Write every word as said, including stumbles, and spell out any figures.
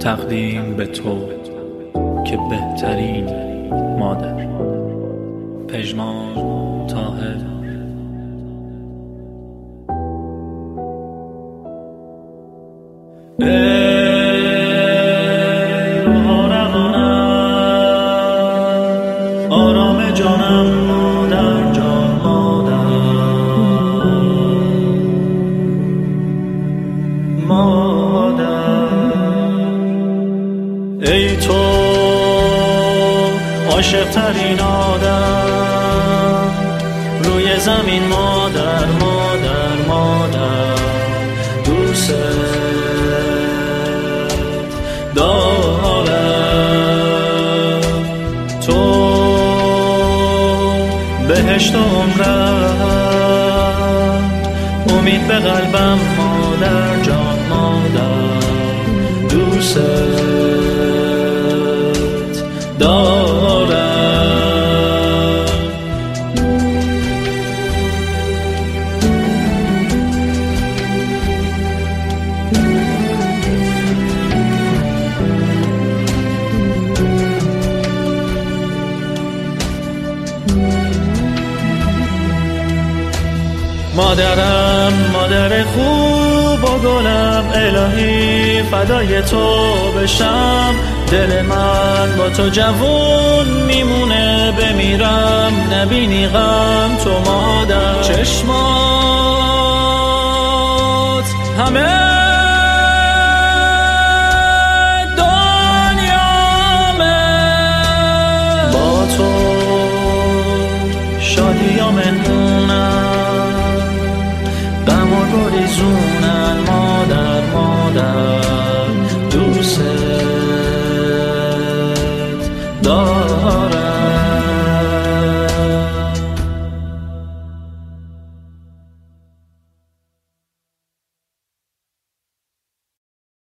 تقدیم به تو که بهترین مادر. پژمان طاهر. ای روح روانم، آرام جانم، مادر جان، مادر مادر. ای تو عاشق ترین آدم روی زمین، مادر مادر مادر، دوست دارم. تو بهشت و عمرم، امید به قلبم، مادر جان، مادر، دوست دارم. مادرم، مادر خوب و گلم، الهی فدای تو بشم. دل من با تو جوون میمونه، بمیرم نبینی غم تو مادر. چشمات همه دنیامه، با تو شادی و مهمونم، غم و گریزونن، مادر مادر